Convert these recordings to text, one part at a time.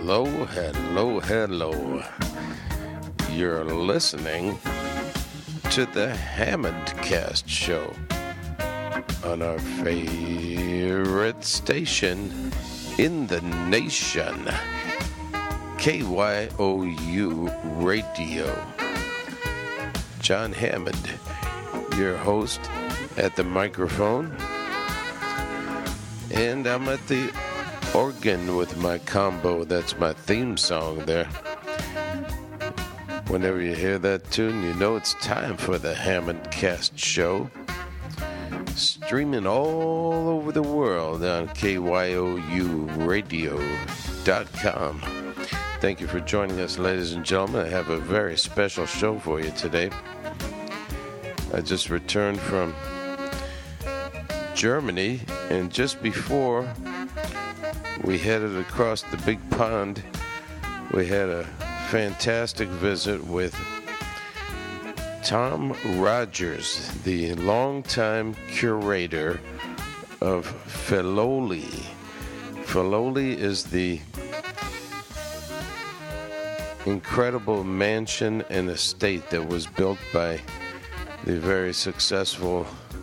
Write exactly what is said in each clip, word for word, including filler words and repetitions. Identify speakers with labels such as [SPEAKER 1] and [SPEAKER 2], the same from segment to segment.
[SPEAKER 1] Hello, hello, hello. You're listening to the Hammondcast Show on our favorite station in the nation, K Y O U Radio. John Hammond, your host at the microphone, and I'm at the organ with my combo. That's my theme song there. Whenever you hear that tune, you know it's time for the Hammondcast Show, streaming all over the world on K Y O U radio dot com. Thank you for joining us, ladies and gentlemen. I have a very special show for you today. I just returned from Germany, and just before we headed across the big pond, we had a fantastic visit with Tom Rogers, the longtime curator of Filoli. Filoli is the incredible mansion and estate that was built by the very successful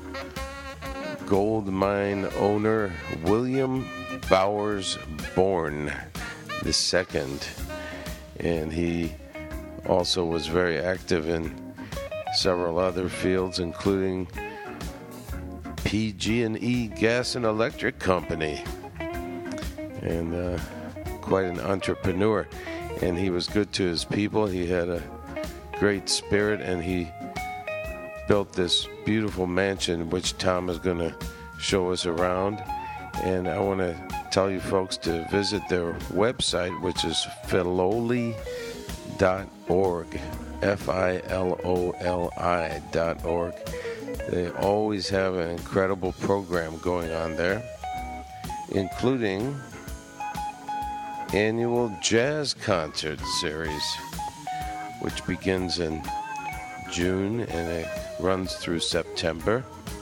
[SPEAKER 1] gold mine owner William Bowers Bourne the second, and he also was very active in several other fields, including P G and E Gas and Electric Company, and uh, quite an entrepreneur. And he was good to his people. He had a great spirit, and he built this beautiful mansion, which Tom is going to show us around. And I want to tell you folks to visit their website, which is filoli dot org, F I L O L I dot org. They always have an incredible program going on there, including annual jazz concert series, which begins in June and it runs through September.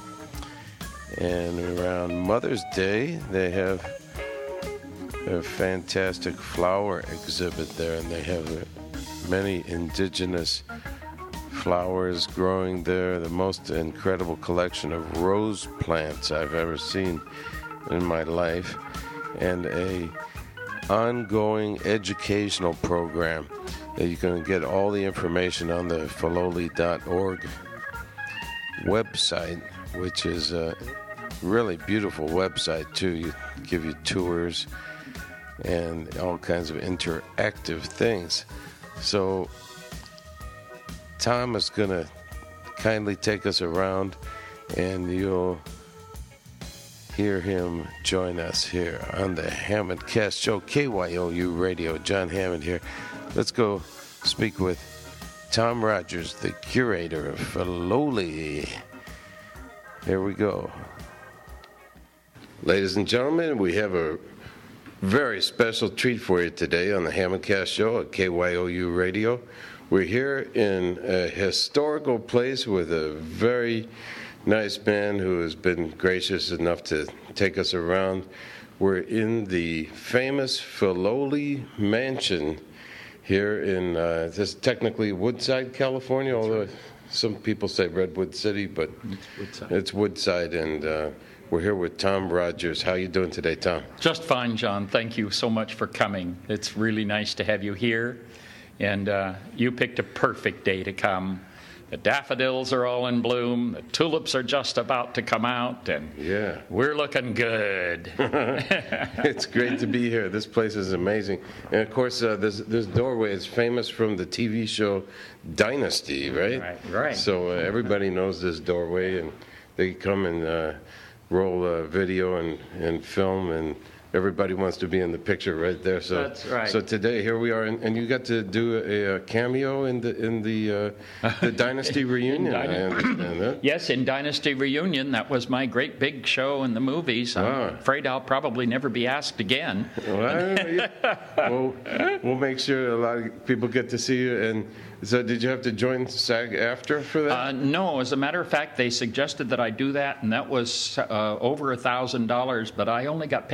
[SPEAKER 1] And around Mother's Day, they have a fantastic flower exhibit there, and they have many indigenous flowers growing there, the most incredible collection of rose plants I've ever seen in my life, and a ongoing educational program that you can get all the information on the filoli dot org website, which is a really beautiful website too. You give you tours and all kinds of interactive things. So Tom is going to kindly take us around, and you'll hear him join us here on the Hammondcast Show, K Y O U Radio. John Hammond here. Let's go speak with Tom Rogers, the curator of Filoli. Here we go. Ladies and gentlemen, we have a very special treat for you today on the Hammondcast Show at K Y O U Radio. We're here in a historical place with a very nice man who has been gracious enough to take us around. We're in the famous Filoli Mansion here in, uh, this is technically Woodside, California, although right. Some people say Redwood City, but
[SPEAKER 2] it's Woodside.
[SPEAKER 1] It's Woodside, and uh, we're here with Tom Rogers. How you doing today, Tom?
[SPEAKER 2] Just fine, John. Thank you so much for coming. It's really nice to have you here, and uh, you picked a perfect day to come. The daffodils are all in bloom. The tulips are just about to come out, and
[SPEAKER 1] yeah,
[SPEAKER 2] we're looking good.
[SPEAKER 1] It's great to be here. This place is amazing. And, of course, uh, this, this doorway is famous from the T V show Dynasty, right?
[SPEAKER 2] Right, right.
[SPEAKER 1] So uh, everybody knows this doorway, and they come and uh, roll uh, video and, and film, and everybody wants to be in the picture right there. So
[SPEAKER 2] that's right.
[SPEAKER 1] So today here we are, and, and you got to do a, a cameo in the in the uh, the Dynasty reunion.
[SPEAKER 2] Dyna-
[SPEAKER 1] I understand that.
[SPEAKER 2] Yes, in Dynasty Reunion, that was my great big show in the movies. I'm
[SPEAKER 1] Ah.
[SPEAKER 2] afraid I'll probably never be asked again.
[SPEAKER 1] Well, yeah. we'll, we'll make sure a lot of people get to see you. And so, did you have to join SAG after for that?
[SPEAKER 2] Uh, no, as a matter of fact, they suggested that I do that, and that was uh, over a thousand dollars. But I only got paid sixty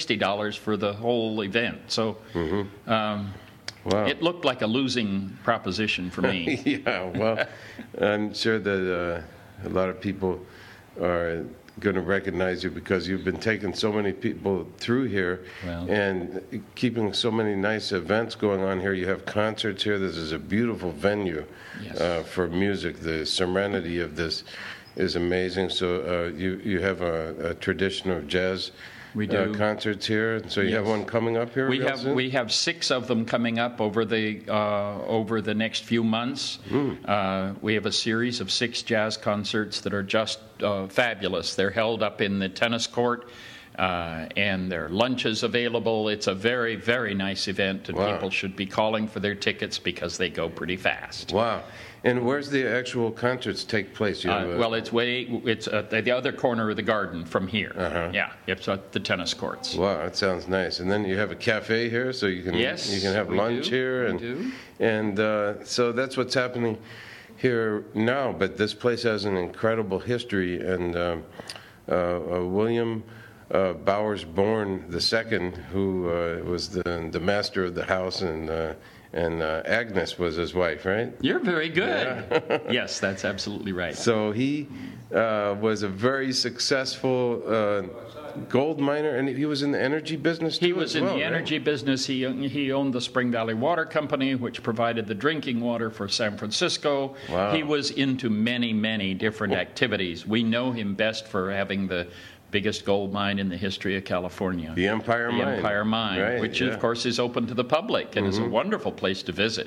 [SPEAKER 2] sixty dollars for the whole event. So
[SPEAKER 1] Mm-hmm.
[SPEAKER 2] um,
[SPEAKER 1] Wow.
[SPEAKER 2] it looked like a losing proposition for me.
[SPEAKER 1] Yeah, well, I'm sure that uh, a lot of people are going to recognize you because you've been taking so many people through here
[SPEAKER 2] Well.
[SPEAKER 1] and keeping so many nice events going on here. You have concerts here. This is a beautiful venue
[SPEAKER 2] Yes.
[SPEAKER 1] uh, for music. The serenity of this is amazing. So uh, you, you have a, a tradition of jazz
[SPEAKER 2] We
[SPEAKER 1] uh,
[SPEAKER 2] do.
[SPEAKER 1] concerts here. So you have
[SPEAKER 2] Yes.
[SPEAKER 1] one coming up here
[SPEAKER 2] We
[SPEAKER 1] real
[SPEAKER 2] have
[SPEAKER 1] soon?
[SPEAKER 2] we have six of them coming up over the uh, over the next few months.
[SPEAKER 1] Hmm.
[SPEAKER 2] Uh, we have a series of six jazz concerts that are just uh, fabulous. They're held up in the tennis court, uh, and there are lunches available. It's a very very nice event, and
[SPEAKER 1] Wow.
[SPEAKER 2] people should be calling for their tickets because they go pretty fast.
[SPEAKER 1] Wow. And where's the actual concerts take place? You have
[SPEAKER 2] Uh,
[SPEAKER 1] a-
[SPEAKER 2] well, it's way it's at the other corner of the garden from here.
[SPEAKER 1] Uh-huh.
[SPEAKER 2] Yeah, it's at the tennis courts.
[SPEAKER 1] Wow, that sounds nice. And then you have a cafe here, so you can
[SPEAKER 2] Yes,
[SPEAKER 1] you can have
[SPEAKER 2] we
[SPEAKER 1] lunch
[SPEAKER 2] do.
[SPEAKER 1] here,
[SPEAKER 2] We
[SPEAKER 1] and
[SPEAKER 2] do.
[SPEAKER 1] and uh, so that's what's happening here now. But this place has an incredible history, and um, uh, uh, William uh, Bowers Bourne the Second, who uh, was the the master of the house, and uh, and uh, Agnes was his wife, right?
[SPEAKER 2] You're very good. Yes, that's absolutely right.
[SPEAKER 1] So he uh, was a very successful uh, gold miner, and he was in the energy business too.
[SPEAKER 2] He was
[SPEAKER 1] as
[SPEAKER 2] in
[SPEAKER 1] well,
[SPEAKER 2] the
[SPEAKER 1] right?
[SPEAKER 2] energy business. He he owned the Spring Valley Water Company, which provided the drinking water for San Francisco.
[SPEAKER 1] Wow.
[SPEAKER 2] He was into many, many different activities. We know him best for having the biggest gold mine in the history of California.
[SPEAKER 1] The Empire
[SPEAKER 2] The
[SPEAKER 1] Mine.
[SPEAKER 2] Empire Mine,
[SPEAKER 1] Right,
[SPEAKER 2] which
[SPEAKER 1] yeah. Mm-hmm.
[SPEAKER 2] of course is open to the public and is a wonderful place to visit.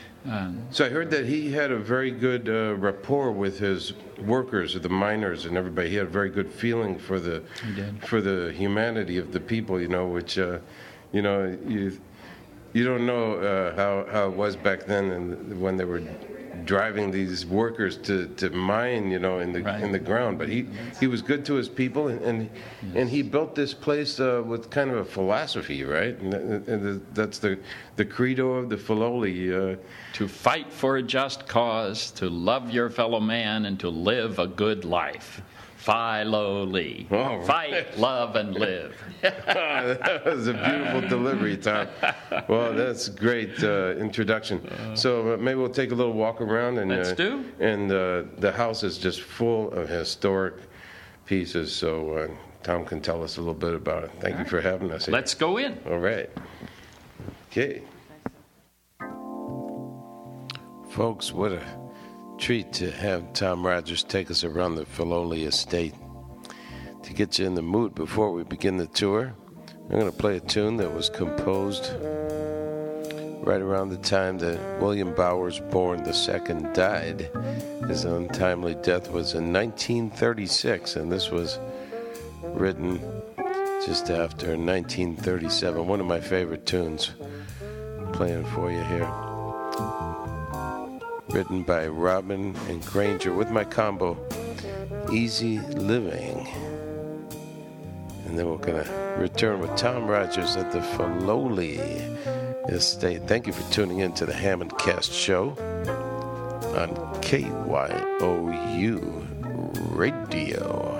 [SPEAKER 1] So I heard that he had a very good uh, rapport with his workers, the miners, and everybody. He had a very good feeling for the
[SPEAKER 2] He did.
[SPEAKER 1] for the humanity of the people, you know, which uh, you know you you don't know uh, how how it was back then, and when they were driving these workers to, to mine, you know, in the
[SPEAKER 2] Right.
[SPEAKER 1] in the ground. But he, he was good to his people, and and, and he built this place uh, with kind of a philosophy, right? And, that, and that's the the credo of the Filoli. Uh,
[SPEAKER 2] To fight for a just cause, to love your fellow man, and to live a good life. Philo-Lee.
[SPEAKER 1] All right.
[SPEAKER 2] Fight, love, and live.
[SPEAKER 1] That was a beautiful delivery, Tom. Well, that's a great uh, introduction. So uh, maybe we'll take a little walk around, and
[SPEAKER 2] Let's
[SPEAKER 1] uh,
[SPEAKER 2] do.
[SPEAKER 1] And uh, the house is just full of historic pieces. So uh, Tom can tell us a little bit about it. Thank you for having us here.
[SPEAKER 2] Let's go in.
[SPEAKER 1] All right. Okay. Folks, what a treat to have Tom Rogers take us around the Filoli estate. To get you in the mood before we begin the tour, I'm going to play a tune that was composed right around the time that William Bowers Bourne the Second died. His untimely death was in nineteen thirty-six, and this was written just after nineteen thirty-seven. One of my favorite tunes, playing for you here. Written by Robin and Granger with my combo, Easy Living. And then we're going to return with Tom Rogers at the Filoli estate. Thank you for tuning in to the Hammond Cast Show on K Y O U Radio.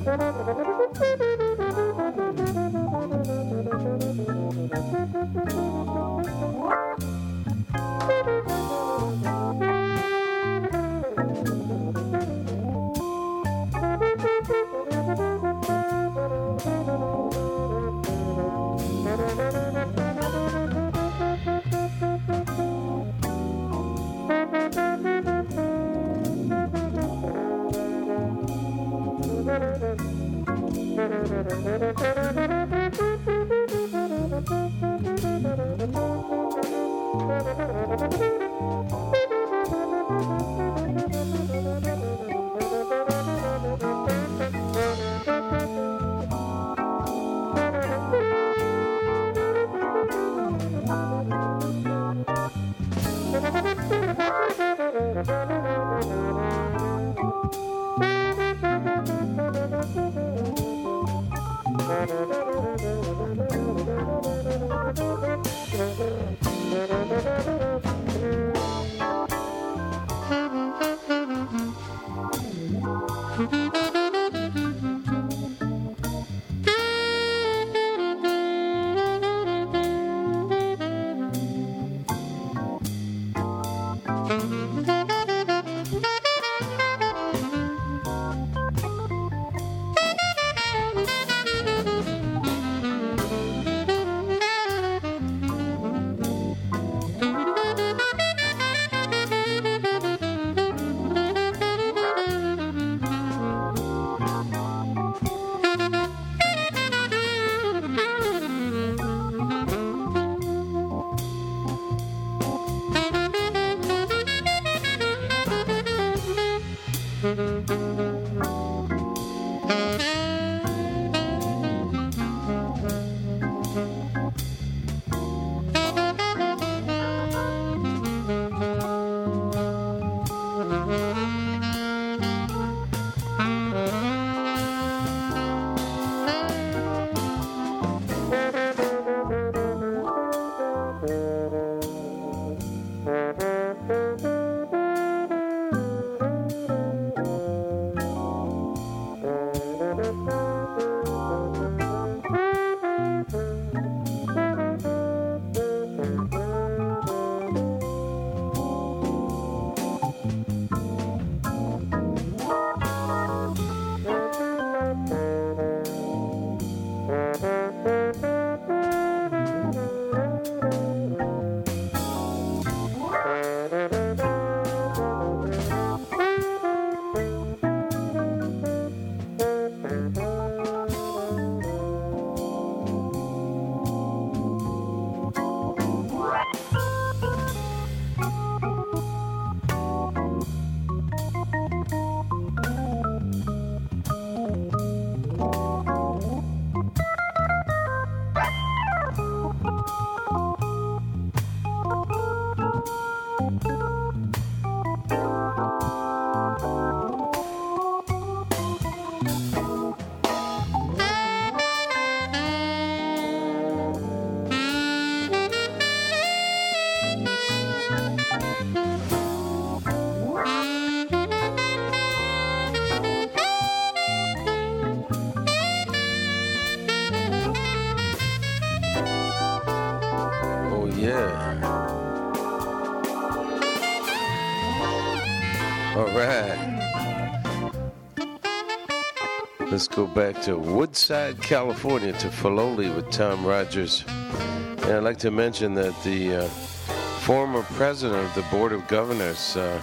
[SPEAKER 1] Let's go back to Woodside, California, to Filoli with Tom Rogers. And I'd like to mention that the uh, former president of the Board of Governors, uh,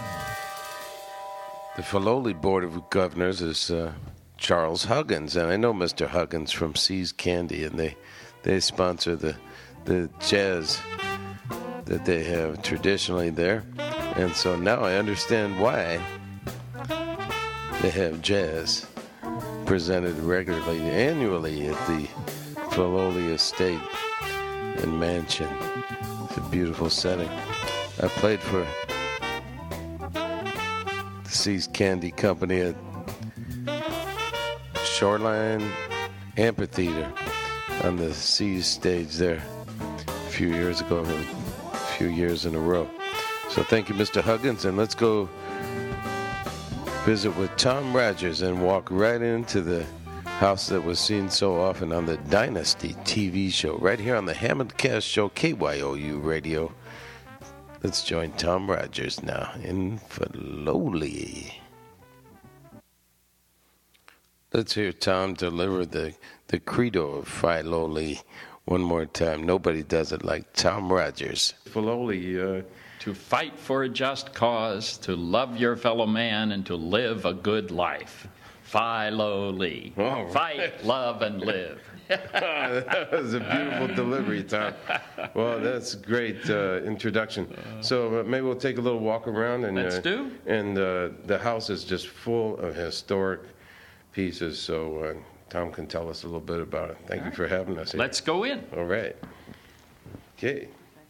[SPEAKER 1] the Filoli Board of Governors, is uh, Charles Huggins. And I know Mister Huggins from See's Candy, and they, they sponsor the, the jazz that they have traditionally there. And so now I understand why they have jazz presented regularly, annually at the Filoli Estate and Mansion. It's a beautiful setting. I played for the See's Candy Company at Shoreline Amphitheater on the Seas stage there a few years ago, a few years in a row. So thank you, Mister Huggins, and let's go visit with Tom Rogers and walk right into the house that was seen so often on the Dynasty T V show, right here on the Hammond Cast Show, K Y O U Radio. Let's join Tom Rogers now in Filoli. Let's hear Tom deliver the, the credo of Filoli one more time. Nobody does it like Tom Rogers.
[SPEAKER 2] Filoli, uh, to fight for a just cause, to love your fellow man, and to live a good life. Filoli.
[SPEAKER 1] Oh, right.
[SPEAKER 2] Fight, love, and live.
[SPEAKER 1] That was a beautiful delivery, Tom. Well, that's a great uh, introduction. So uh, maybe we'll take a little walk around. And,
[SPEAKER 2] Let's
[SPEAKER 1] uh,
[SPEAKER 2] do.
[SPEAKER 1] And uh, the house is just full of historic pieces, so uh, Tom can tell us a little bit about it. Thank All you right. for having us here.
[SPEAKER 2] Let's go in.
[SPEAKER 1] All right. Okay.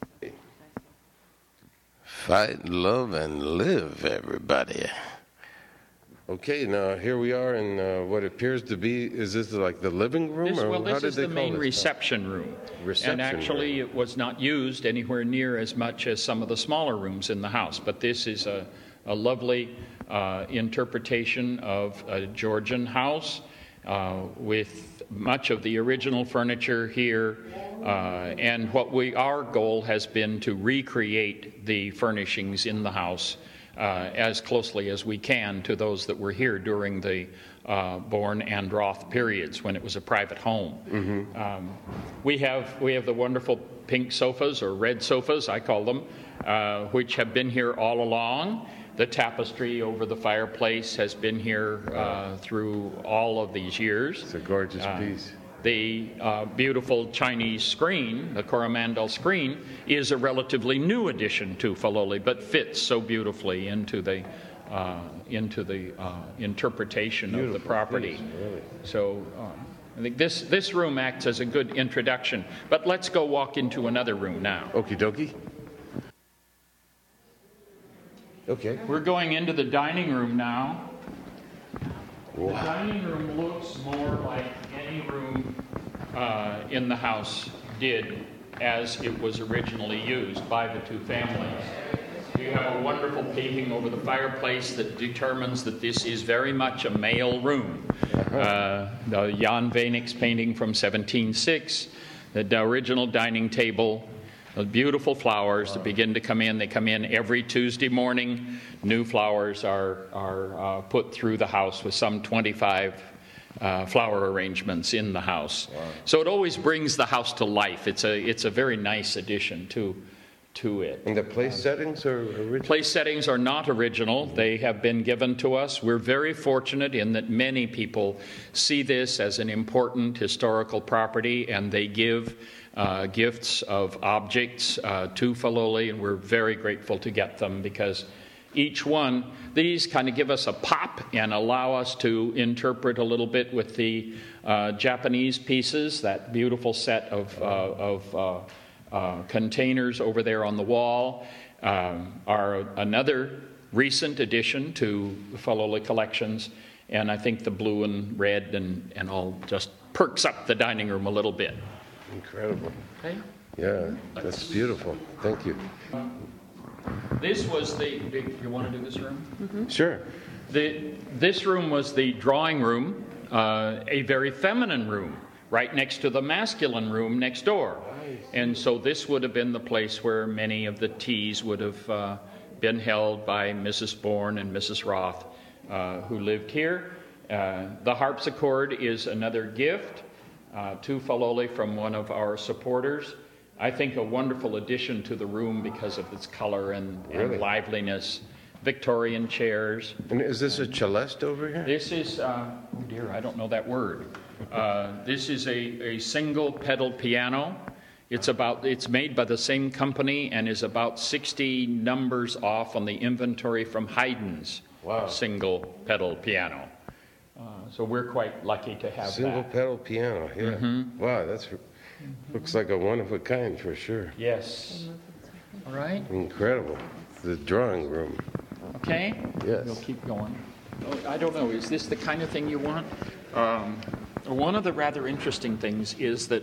[SPEAKER 1] Fight, love, and live, everybody. Okay, now here we are in uh, what appears to be, is this like the living room?
[SPEAKER 2] This,
[SPEAKER 1] or
[SPEAKER 2] well,
[SPEAKER 1] how
[SPEAKER 2] this
[SPEAKER 1] did
[SPEAKER 2] is
[SPEAKER 1] they
[SPEAKER 2] the
[SPEAKER 1] call
[SPEAKER 2] main
[SPEAKER 1] this
[SPEAKER 2] reception room.
[SPEAKER 1] Reception
[SPEAKER 2] and actually,
[SPEAKER 1] room.
[SPEAKER 2] it was not used anywhere near as much as some of the smaller rooms in the house. But this is a, a lovely uh, interpretation of a Georgian house uh, with much of the original furniture here. Uh, and what we, our goal has been to recreate the furnishings in the house Uh, as closely as we can to those that were here during the uh, Bourne and Roth periods when it was a private home. Mm-hmm. Um, we have we have the wonderful pink sofas, or red sofas, I call them, uh, which have been here all along. The tapestry over the fireplace has been here uh, through all of these years.
[SPEAKER 1] It's a gorgeous
[SPEAKER 2] uh,
[SPEAKER 1] piece.
[SPEAKER 2] The uh, beautiful Chinese screen, the Coromandel screen, is a relatively new addition to Filoli, but fits so beautifully into the uh, into the uh, interpretation beautiful of the property.
[SPEAKER 1] Piece, really.
[SPEAKER 2] So uh, I think this this room acts as a good introduction. But let's go walk into another room now.
[SPEAKER 1] Okie dokie. Okay.
[SPEAKER 2] We're going into the dining room now.
[SPEAKER 1] Wow.
[SPEAKER 2] The dining room looks more like any room uh, in the house did as it was originally used by the two families. You have a wonderful painting over the fireplace that determines that this is very much a male room. Uh, the Jan Veenix painting from seventeen oh six, the original dining table, the beautiful flowers that begin to come in. They come in every Tuesday morning. New flowers are, are uh, put through the house with some twenty-five uh, flower arrangements in the house. Wow. So it always brings the house to life. It's a, it's a very nice addition to, to it.
[SPEAKER 1] And the place um, settings are original?
[SPEAKER 2] Place settings are not original. They have been given to us. We're very fortunate in that many people see this as an important historical property, and they give uh, gifts of objects uh, to Filoli, and we're very grateful to get them because each one, these kind of give us a pop and allow us to interpret a little bit with the uh, Japanese pieces, that beautiful set of, uh, of uh, uh, containers over there on the wall, um, are another recent addition to the Filoli collections, and I think the blue and red and, and all just perks up the dining room a little bit.
[SPEAKER 1] Incredible.
[SPEAKER 2] Okay.
[SPEAKER 1] Yeah, that's beautiful. Thank you.
[SPEAKER 2] This was the, you want to do this room?
[SPEAKER 1] Mm-hmm. Sure.
[SPEAKER 2] The, this room was the drawing room, uh, a very feminine room, right next to the masculine room next door. And so this would have been the place where many of the teas would have uh, been held by Missus Bourne and Missus Roth, uh, who lived here. Uh, the harpsichord is another gift uh, to Filoli from one of our supporters. I think a wonderful addition to the room because of its color and,
[SPEAKER 1] really?
[SPEAKER 2] and liveliness. Victorian chairs.
[SPEAKER 1] And is this a celeste over here?
[SPEAKER 2] This is, uh, oh dear, I don't know that word. Uh, this is a, a single pedal piano. It's about, it's made by the same company and is about sixty numbers off on the inventory from Haydn's
[SPEAKER 1] wow.
[SPEAKER 2] single pedal piano. Uh, so we're quite lucky to have
[SPEAKER 1] single
[SPEAKER 2] that.
[SPEAKER 1] pedal piano, yeah. Mm-hmm. Wow, that's looks like a one of a kind for sure.
[SPEAKER 2] Yes. All right.
[SPEAKER 1] Incredible. The drawing room.
[SPEAKER 2] Okay.
[SPEAKER 1] Yes.
[SPEAKER 2] We'll keep going. Oh, I don't know. Is this the kind of thing you want? Um, one of the rather interesting things is that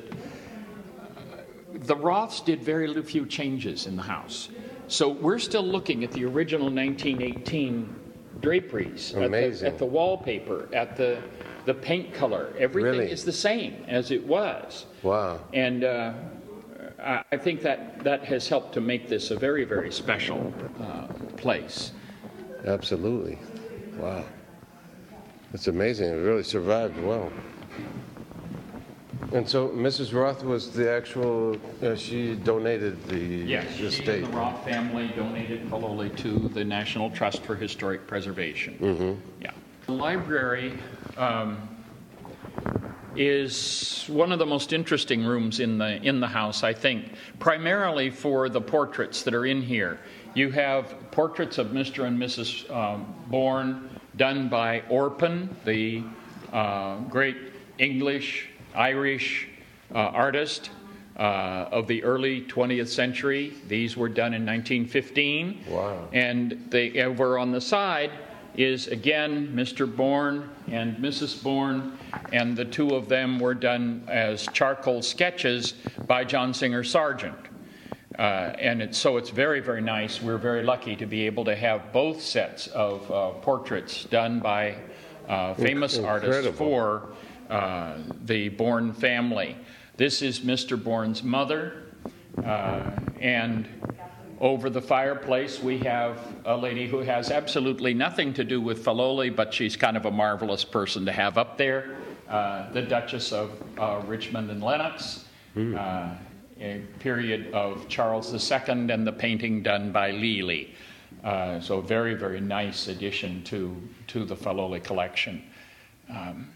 [SPEAKER 2] the Roths did very few changes in the house. So we're still looking at the original nineteen eighteen draperies.
[SPEAKER 1] Amazing.
[SPEAKER 2] At the, at the wallpaper, at the the paint color, everything
[SPEAKER 1] Really?
[SPEAKER 2] is the same as it was.
[SPEAKER 1] Wow.
[SPEAKER 2] And uh, I I think that that has helped to make this a very, very special uh, place.
[SPEAKER 1] Absolutely. Wow. It's amazing. It really survived well. And so Missus Roth was the actual, uh, she donated the
[SPEAKER 2] Yes,
[SPEAKER 1] the
[SPEAKER 2] she
[SPEAKER 1] estate.
[SPEAKER 2] and the Roth family donated Filoli to the National Trust for Historic Preservation.
[SPEAKER 1] Mm-hmm.
[SPEAKER 2] Yeah. The library um, is one of the most interesting rooms in the in the house, I think, primarily for the portraits that are in here. You have portraits of Mister and Missus Um, Bourne done by Orpen, the uh, great English, Irish uh, artist uh, of the early twentieth century. These were done in nineteen fifteen.
[SPEAKER 1] Wow.
[SPEAKER 2] And they, over on the side is, again, Mister Bourne and Missus Bourne, and the two of them were done as charcoal sketches by John Singer Sargent. Uh, and it's, so it's very, very nice. We're very lucky to be able to have both sets of uh, portraits done by uh, famous
[SPEAKER 1] Incredible.
[SPEAKER 2] artists for uh, the Bourne family. This is Mister Bourne's mother, uh, and over the fireplace we have a lady who has absolutely nothing to do with Filoli, but she's kind of a marvelous person to have up there, uh, the Duchess of uh, Richmond and Lennox. Mm. Uh, a period of Charles the Second, and the painting done by Lely. Uh, so very, very nice addition to, to the Filoli collection. Um,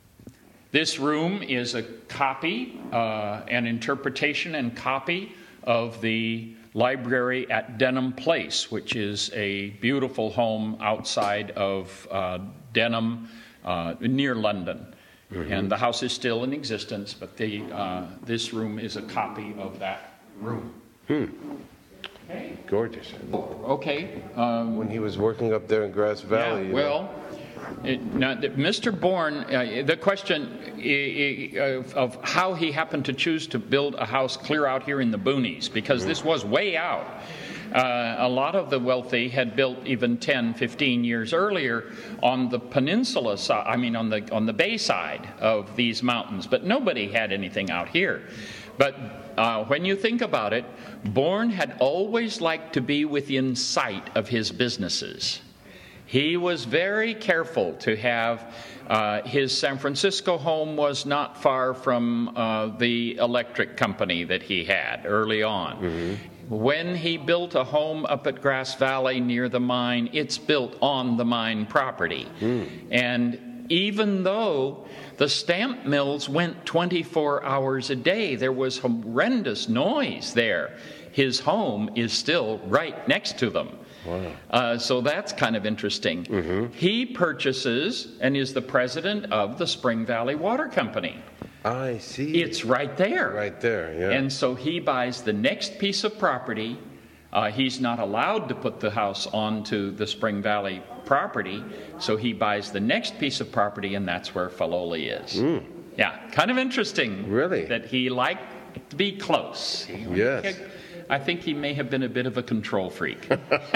[SPEAKER 2] this room is a copy, uh, an interpretation and copy of the library at Denham Place, which is a beautiful home outside of uh, Denham, uh, near London. Mm-hmm. And the house is still in existence, but the, uh, this room is a copy of that room.
[SPEAKER 1] Hmm.
[SPEAKER 2] Okay.
[SPEAKER 1] Gorgeous.
[SPEAKER 2] Okay. Um,
[SPEAKER 1] When he was working up there in Grass Valley.
[SPEAKER 2] yeah, well, it, now, Mister Bourne, uh, the question I- I- of, of how he happened to choose to build a house clear out here in the boonies, because mm-hmm. this was way out. Uh, a lot of the wealthy had built even ten, fifteen years earlier on the peninsula side, I mean on the on the bay side of these mountains, but nobody had anything out here. But uh, when you think about it, Bourne had always liked to be within sight of his businesses. He was very careful to have uh, his San Francisco home was not far from uh, the electric company that he had early on. Mm-hmm. When he built a home up at Grass Valley near the mine, it's built on the mine property. Mm. And even though the stamp mills went twenty-four hours a day, there was horrendous noise there, his home is still right next to them. Wow. Uh, so that's kind of interesting. Mm-hmm. He purchases and is the president of the Spring Valley Water Company.
[SPEAKER 1] I see.
[SPEAKER 2] It's right there.
[SPEAKER 1] Right there, yeah.
[SPEAKER 2] And so he buys the next piece of property. Uh, he's not allowed to put the house onto the Spring Valley property, so he buys the next piece of property, and that's where Filoli is. Mm. Yeah, kind of interesting.
[SPEAKER 1] Really?
[SPEAKER 2] That he liked to be close. He,
[SPEAKER 1] yes.
[SPEAKER 2] I think he may have been a bit of a control freak.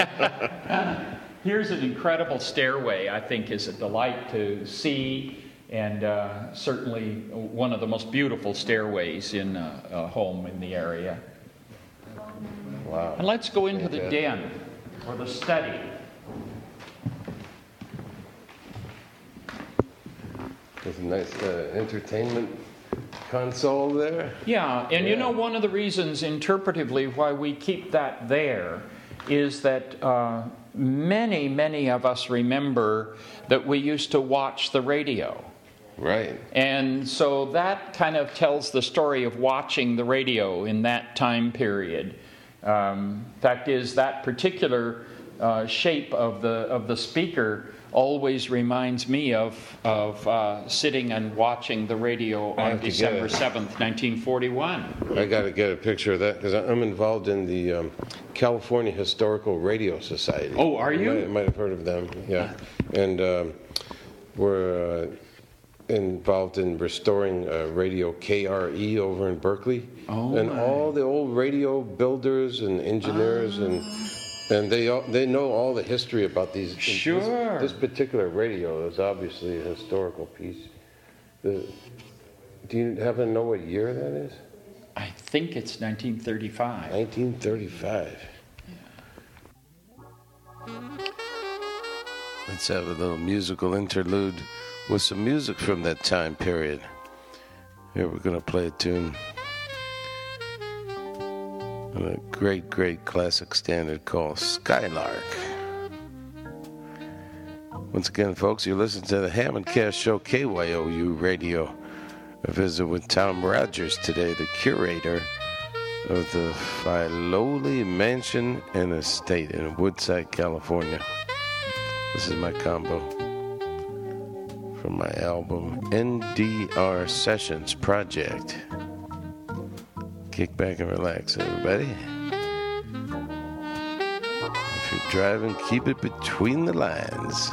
[SPEAKER 2] Here's an incredible stairway, I think is a delight to see. And uh, certainly one of the most beautiful stairways in a, a home in the area.
[SPEAKER 1] Wow.
[SPEAKER 2] And let's go into the den, or the study.
[SPEAKER 1] There's a nice uh, entertainment console there.
[SPEAKER 2] Yeah, and
[SPEAKER 1] yeah.
[SPEAKER 2] you know, one of the reasons interpretively why we keep that there is that uh, many, many of us remember that we used to watch the radio.
[SPEAKER 1] Right.
[SPEAKER 2] And so that kind of tells the story of watching the radio in that time period. Um, fact is, that particular uh, shape of the of the speaker always reminds me of of uh, sitting and watching the radio on December seventh, nineteen forty-one.
[SPEAKER 1] I got to get a picture of that because I'm involved in the um, California Historical Radio Society.
[SPEAKER 2] Oh, are you?
[SPEAKER 1] You might, might have heard of them. Yeah, and um, we're. Uh, involved in restoring uh, radio K R E over in Berkeley.
[SPEAKER 2] Oh,
[SPEAKER 1] and
[SPEAKER 2] my.
[SPEAKER 1] all the old radio builders and engineers, ah. and and they all, they know all the history about these.
[SPEAKER 2] Sure.
[SPEAKER 1] This, this particular radio is obviously a historical piece. The, do you happen to know what year that is?
[SPEAKER 2] I think it's nineteen thirty-five.
[SPEAKER 1] nineteen thirty-five. Let's have a little musical interlude with some music from that time period. Here we're going to play a tune. A great, great classic standard called Skylark. Once again, folks, you're listening to the Ham and Cash Show, K Y O U Radio. A visit with Tom Rogers today, the curator of the Filoli Mansion and Estate in Woodside, California. This is my combo from my album N D R Sessions Project. Kick back and relax, everybody. If you're driving, keep it between the lines.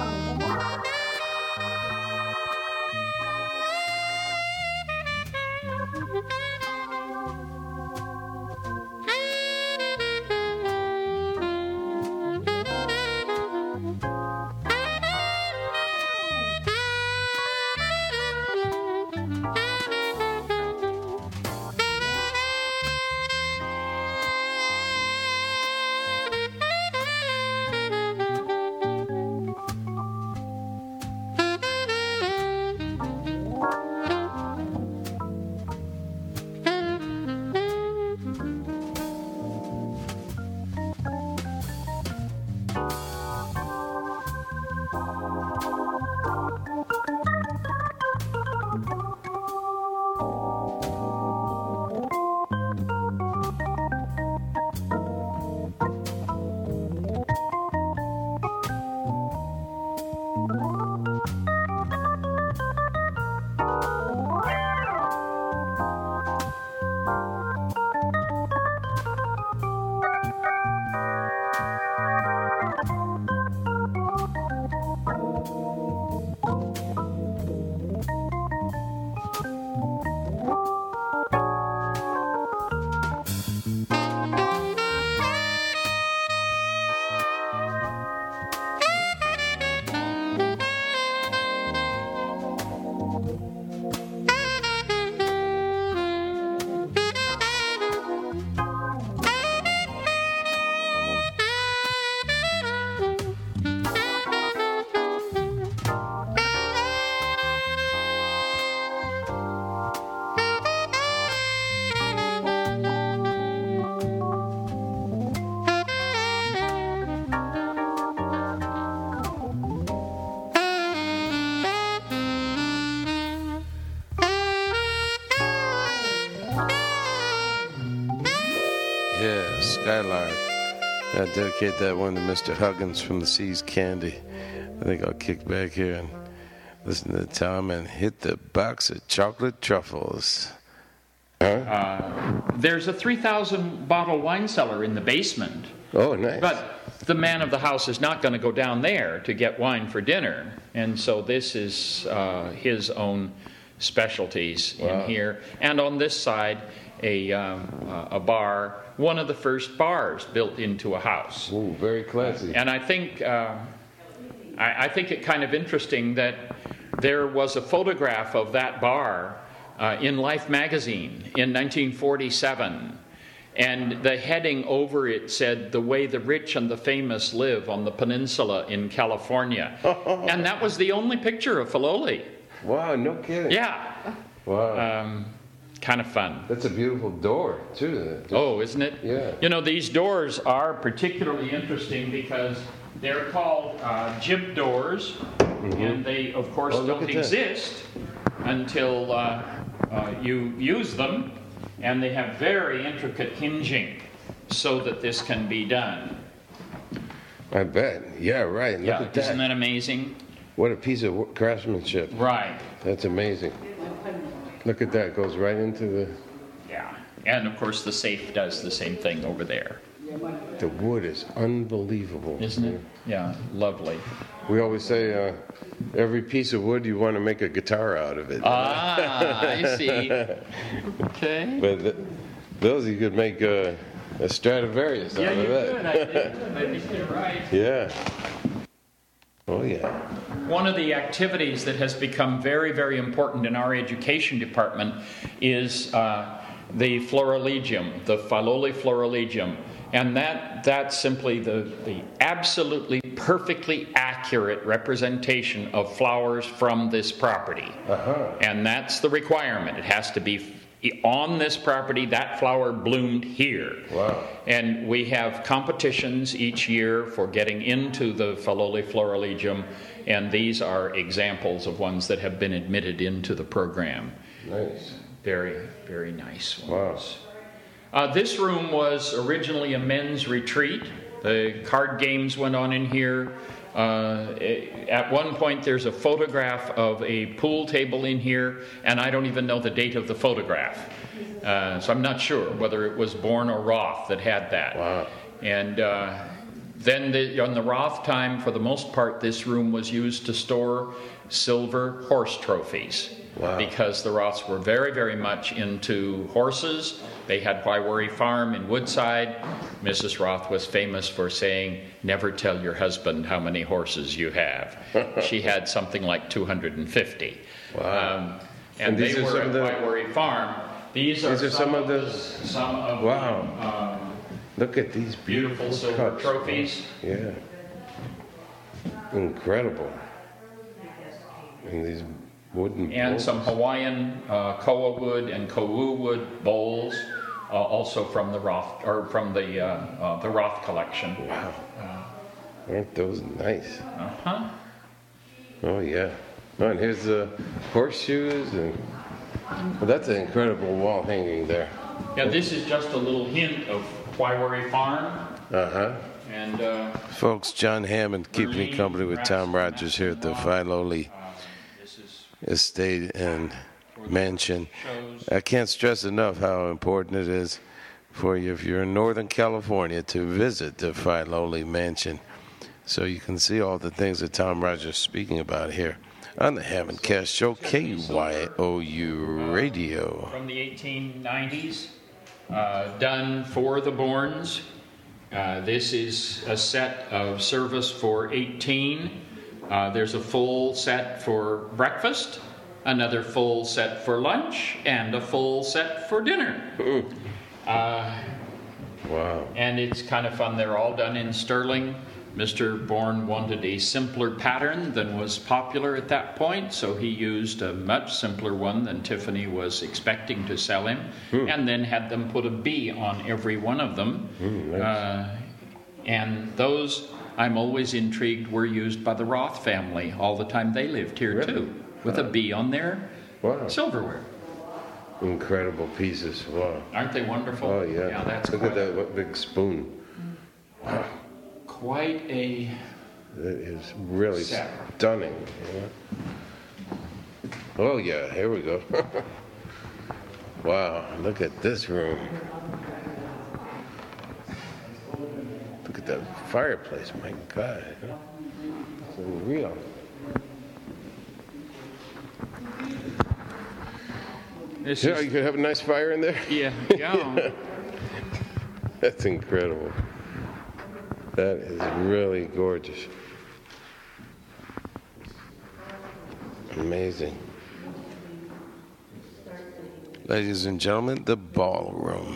[SPEAKER 1] Skylark. I dedicate that one to Mister Huggins from the Seas Candy. I think I'll kick back here and listen to Tom and hit the box of chocolate truffles. Huh?
[SPEAKER 2] Uh, there's a three thousand bottle wine cellar in the basement.
[SPEAKER 1] Oh, nice.
[SPEAKER 2] But the man of the house is not going to go down there to get wine for dinner. And so this is uh, his own specialties wow. in here. And on this side, a, um, uh, a bar, one of the first bars built into a house.
[SPEAKER 1] Ooh, very classy.
[SPEAKER 2] And I think, uh, I, I think it kind of interesting that there was a photograph of that bar uh, in Life magazine in nineteen forty-seven. And the heading over it said, "The way the rich and the famous live on the peninsula in California." And that was the only picture of Filoli.
[SPEAKER 1] Wow, no kidding.
[SPEAKER 2] Yeah.
[SPEAKER 1] Wow.
[SPEAKER 2] Um, kind of fun.
[SPEAKER 1] That's a beautiful door, too. Just,
[SPEAKER 2] oh, isn't it?
[SPEAKER 1] Yeah.
[SPEAKER 2] You know, these doors are particularly interesting because they're called uh, jib doors. Mm-hmm. And they, of course, oh, don't exist that. until uh, uh, you use them. And they have very intricate hinging so that this can be done.
[SPEAKER 1] I bet. Yeah, right. Look
[SPEAKER 2] yeah,
[SPEAKER 1] at that.
[SPEAKER 2] Isn't that amazing?
[SPEAKER 1] What a piece of craftsmanship.
[SPEAKER 2] Right.
[SPEAKER 1] That's amazing. Look at that. It goes right into the...
[SPEAKER 2] Yeah. And, of course, the safe does the same thing over there.
[SPEAKER 1] The wood is unbelievable.
[SPEAKER 2] Isn't it? Yeah, lovely.
[SPEAKER 1] We always say uh, every piece of wood you want to make a guitar out of it.
[SPEAKER 2] Ah, I see. Okay.
[SPEAKER 1] But th- those you could make uh, a Stradivarius
[SPEAKER 2] yeah,
[SPEAKER 1] out of that.
[SPEAKER 2] Yeah, you could. I think, I think you're right.
[SPEAKER 1] Yeah. Oh, yeah.
[SPEAKER 2] One of the activities that has become very, very important in our education department is uh, the Florilegium, the Filoli Florilegium. And that that's simply the, the absolutely perfectly accurate representation of flowers from this property.
[SPEAKER 1] Uh-huh.
[SPEAKER 2] And that's the requirement. It has to be on this property, that flower bloomed here.
[SPEAKER 1] Wow.
[SPEAKER 2] And we have competitions each year for getting into the Filoli Florilegium, and these are examples of ones that have been admitted into the program.
[SPEAKER 1] Nice.
[SPEAKER 2] Very, very nice ones.
[SPEAKER 1] Wow.
[SPEAKER 2] Uh, this room was originally a men's retreat. The card games went on in here. Uh, at one point there's a photograph of a pool table in here, and I don't even know the date of the photograph. Uh, so I'm not sure whether it was Bourne or Roth that had that.
[SPEAKER 1] Wow.
[SPEAKER 2] And uh, then the, on the Roth time, for the most part, this room was used to store silver horse trophies.
[SPEAKER 1] Wow.
[SPEAKER 2] Because the Roths were very, very much into horses. They had Waiwari Farm in Woodside. Missus Roth was famous for saying, "Never tell your husband how many horses you have." She had something like two hundred fifty.
[SPEAKER 1] Wow.
[SPEAKER 2] Um, and,
[SPEAKER 1] And these
[SPEAKER 2] they
[SPEAKER 1] are
[SPEAKER 2] were
[SPEAKER 1] some
[SPEAKER 2] at
[SPEAKER 1] of the-
[SPEAKER 2] Waiwari Farm. These are,
[SPEAKER 1] These are
[SPEAKER 2] some,
[SPEAKER 1] some
[SPEAKER 2] of
[SPEAKER 1] of
[SPEAKER 2] the,
[SPEAKER 1] the-
[SPEAKER 2] some of
[SPEAKER 1] Wow.
[SPEAKER 2] the um,
[SPEAKER 1] Look at these beautiful,
[SPEAKER 2] beautiful silver
[SPEAKER 1] cups.
[SPEAKER 2] trophies.
[SPEAKER 1] Yeah. Incredible. And these wooden
[SPEAKER 2] And
[SPEAKER 1] bowls.
[SPEAKER 2] some Hawaiian uh, koa wood and kauu wood bowls, uh, also from the Roth or from the uh, uh, the Roth collection.
[SPEAKER 1] Wow. Aren't those nice?
[SPEAKER 2] Uh huh.
[SPEAKER 1] Oh, yeah. Oh, and here's the horseshoes. And well, that's an incredible wall hanging there.
[SPEAKER 2] Yeah, this is just a little hint of Waiwari Farm,
[SPEAKER 1] Uh-huh.
[SPEAKER 2] and uh,
[SPEAKER 1] Folks, John Hammond keeping me company with Tom Rogers here at the Filoli
[SPEAKER 2] uh, this is
[SPEAKER 1] Estate and Mansion.
[SPEAKER 2] shows.
[SPEAKER 1] I can't stress enough how important it is for you, if you're in Northern California, to visit the Filoli Mansion so you can see all the things that Tom Rogers is speaking about here on the Hammond Cast Show, K Y O U Radio.
[SPEAKER 2] From the eighteen nineties, uh, done for the Bournes. Uh, this is a set of service for eighteen. Uh, there's a full set for breakfast, another full set for lunch, and a full set for dinner. Uh,
[SPEAKER 1] Wow.
[SPEAKER 2] and it's kind of fun. They're all done in sterling. Mister Bourne wanted a simpler pattern than was popular at that point, so he used a much simpler one than Tiffany was expecting to sell him, and then had them put a B on every one of them.
[SPEAKER 1] nice.
[SPEAKER 2] uh, and those, I'm always intrigued, were used by the Roth family all the time they lived here
[SPEAKER 1] Really?
[SPEAKER 2] too, with a B on their
[SPEAKER 1] Wow.
[SPEAKER 2] silverware.
[SPEAKER 1] Incredible pieces. Wow.
[SPEAKER 2] Aren't they wonderful?
[SPEAKER 1] Oh, yeah.
[SPEAKER 2] Yeah, that's
[SPEAKER 1] Look
[SPEAKER 2] quite,
[SPEAKER 1] at that what big spoon.
[SPEAKER 2] quite a...
[SPEAKER 1] That is really
[SPEAKER 2] Set.
[SPEAKER 1] stunning. You know? Oh, yeah. Here we go. Wow. Look at this room. Look at that fireplace. My God. It's unreal.
[SPEAKER 2] This
[SPEAKER 1] Yeah,
[SPEAKER 2] is,
[SPEAKER 1] you could have a nice fire in there.
[SPEAKER 2] yeah, yeah.
[SPEAKER 1] That's incredible. That is really gorgeous. Amazing. Ladies and gentlemen, the ballroom.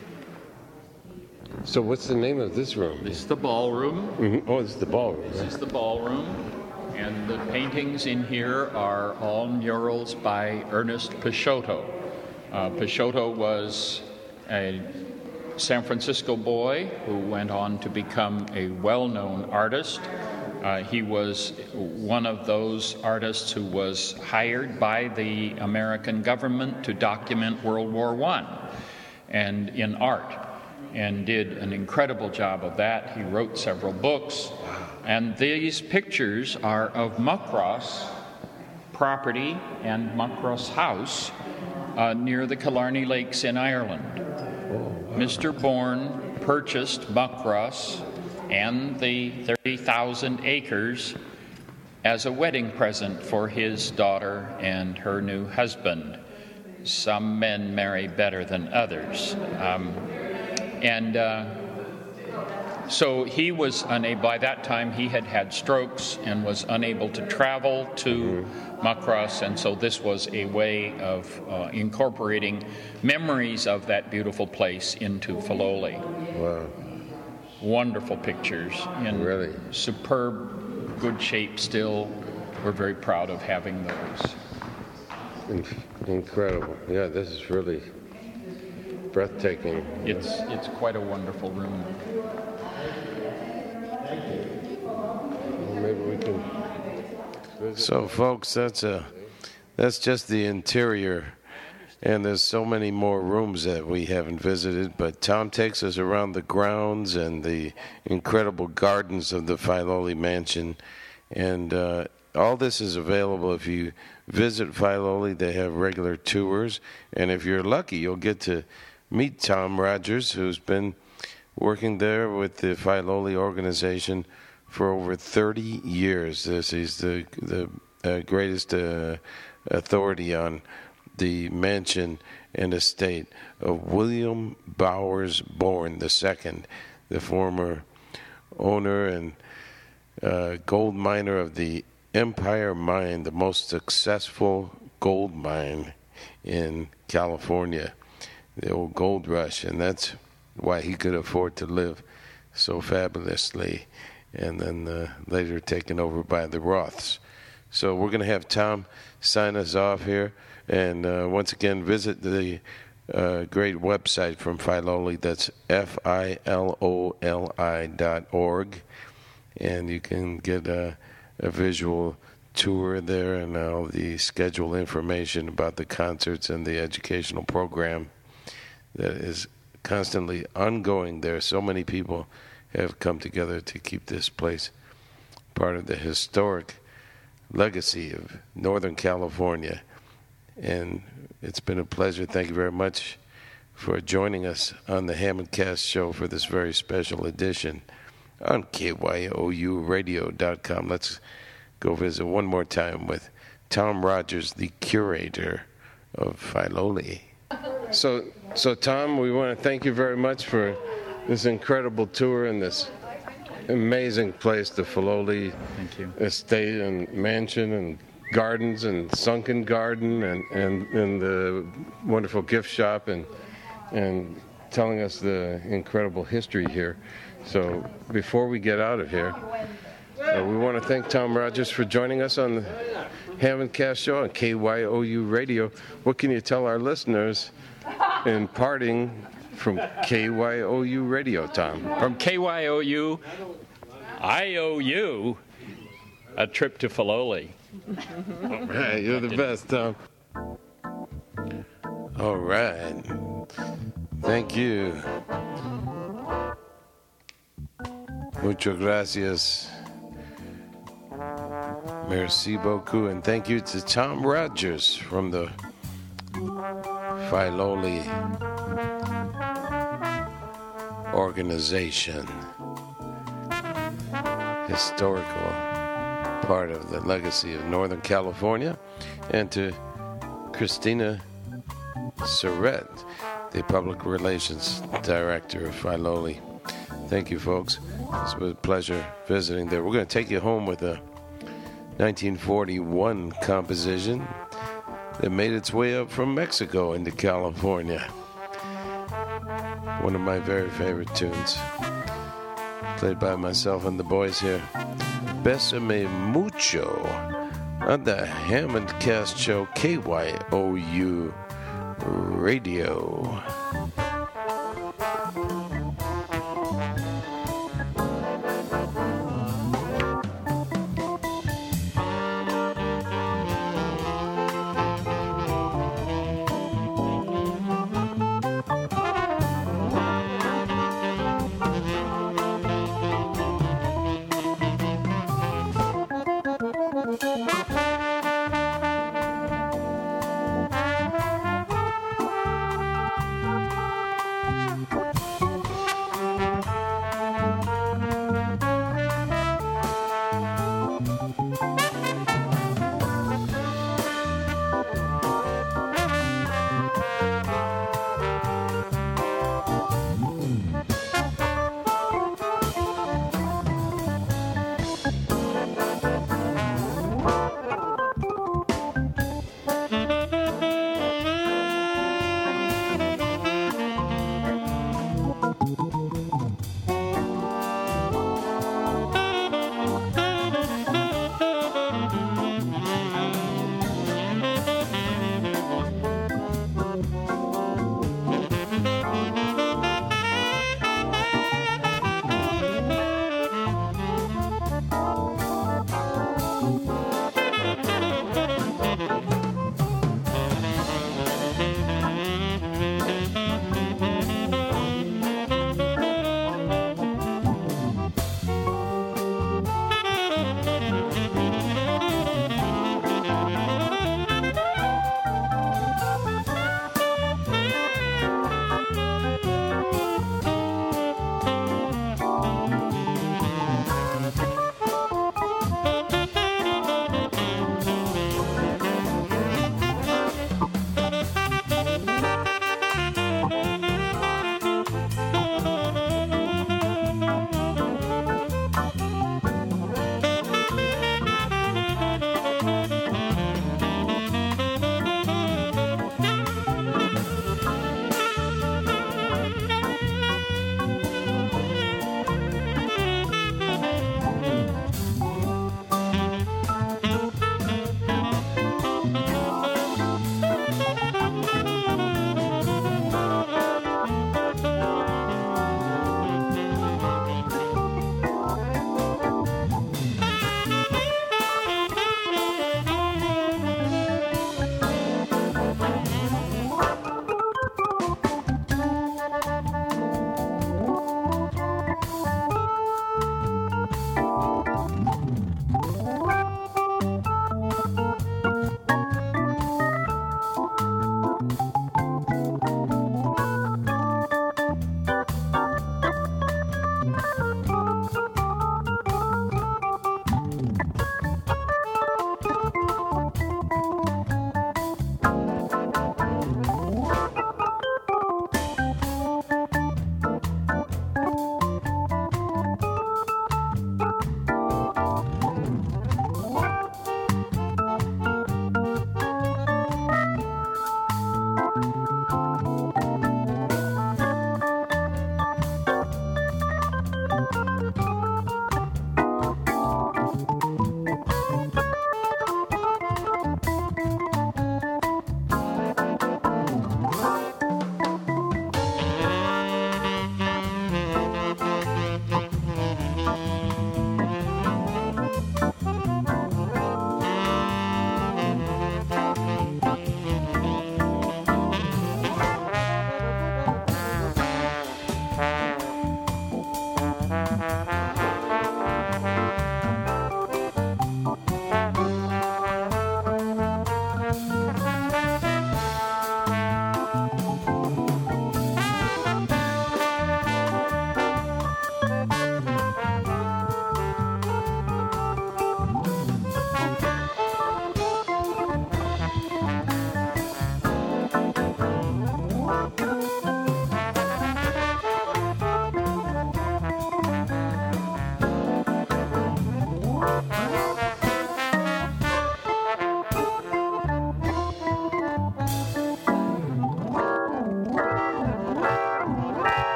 [SPEAKER 1] So what's the name of this room?
[SPEAKER 2] This is the ballroom.
[SPEAKER 1] Mhm. Oh, it's the ballroom.
[SPEAKER 2] This
[SPEAKER 1] right?
[SPEAKER 2] is the ballroom. And the paintings in here are all murals by Ernest Peixoto. Uh, Peixoto was a San Francisco boy who went on to become a well-known artist. Uh, he was one of those artists who was hired by the American government to document World War One and in art, and did an incredible job of that. He wrote several books, and these pictures are of Muckross property and Muckross House uh, near the Killarney Lakes in Ireland. Mister Bourne purchased Muckross and the thirty thousand acres as a wedding present for his daughter and her new husband. Some men marry better than others. Um, and uh, So he was unable, by that time he had had strokes and was unable to travel to mm-hmm. Makras, and so this was a way of uh, incorporating memories of that beautiful place into Filoli.
[SPEAKER 1] Wow.
[SPEAKER 2] Wonderful pictures in
[SPEAKER 1] really
[SPEAKER 2] superb, good shape still. We're very proud of having those.
[SPEAKER 1] In- incredible. Yeah, this is really breathtaking.
[SPEAKER 2] It's it's quite a wonderful room.
[SPEAKER 1] Well, maybe we can visit. So, folks, that's a that's just the interior, and there's so many more rooms that we haven't visited. But Tom takes us around the grounds and the incredible gardens of the Filoli Mansion, and uh, all this is available if you visit Filoli. They have regular tours, and if you're lucky, you'll get to meet Tom Rogers, who's been working there with the Filoli organization for over thirty years. This is the the uh, greatest uh, authority on the mansion and estate of William Bowers Bourne the Second, the former owner and uh, gold miner of the Empire Mine, the most successful gold mine in California, the old gold rush, and that's why he could afford to live so fabulously, and then uh, later taken over by the Roths. So we're going to have Tom sign us off here, and uh, once again, visit the uh, great website from Filoli. That's F I L O L I dot org, and you can get a, a visual tour there and all the schedule information about the concerts and the educational program that is constantly ongoing there. So many people have come together to keep this place part of the historic legacy of Northern California. And it's been a pleasure. Thank you very much for joining us on the Ham and Cast show for this very special edition on K Y O U radio dot com. Let's go visit one more time with Tom Rogers, the curator of Filoli. So, so Tom, we want to thank you very much for this incredible tour and this amazing place, the Filoli
[SPEAKER 2] Thank you.
[SPEAKER 1] estate and mansion and gardens and sunken garden and, and, and the wonderful gift shop and and telling us the incredible history here. So before we get out of here, uh, we want to thank Tom Rogers for joining us on the Ham and Cast show on K Y O U Radio. What can you tell our listeners in parting from K Y O U Radio, Tom?
[SPEAKER 2] From K Y O U, I owe you a trip to Filoli.
[SPEAKER 1] All right, you're the best, Tom. All right. Thank you. Muchas gracias. Merci beaucoup. And thank you to Tom Rogers from the Filoli organization. Historical part of the legacy of Northern California. And to Christina Surrett, the Public Relations Director of Filoli. Thank you, folks. It's been a pleasure visiting there. We're going to take you home with a nineteen forty-one composition that made its way up from Mexico into California. One of my very favorite tunes, played by myself and the boys here. Bésame Mucho on the Ham and Cast show, K Y O U Radio.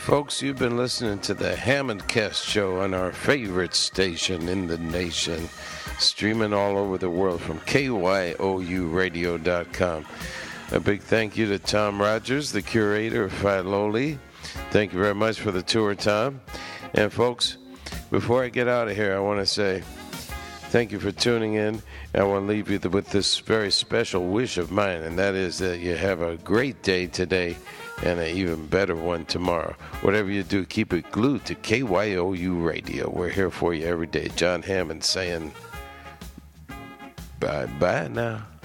[SPEAKER 1] Folks, you've been listening to the Hammondcast Show on our favorite station in the nation, streaming all over the world from K Y O U radio dot com. A big thank you to Tom Rogers, the curator of Filoli. Thank you very much for the tour, Tom. And folks, before I get out of here, I want to say thank you for tuning in. I want to leave you with this very special wish of mine, and that is that you have a great day today and an even better one tomorrow. Whatever you do, keep it glued to K Y O U Radio. We're here for you every day. John Hammond saying bye-bye now.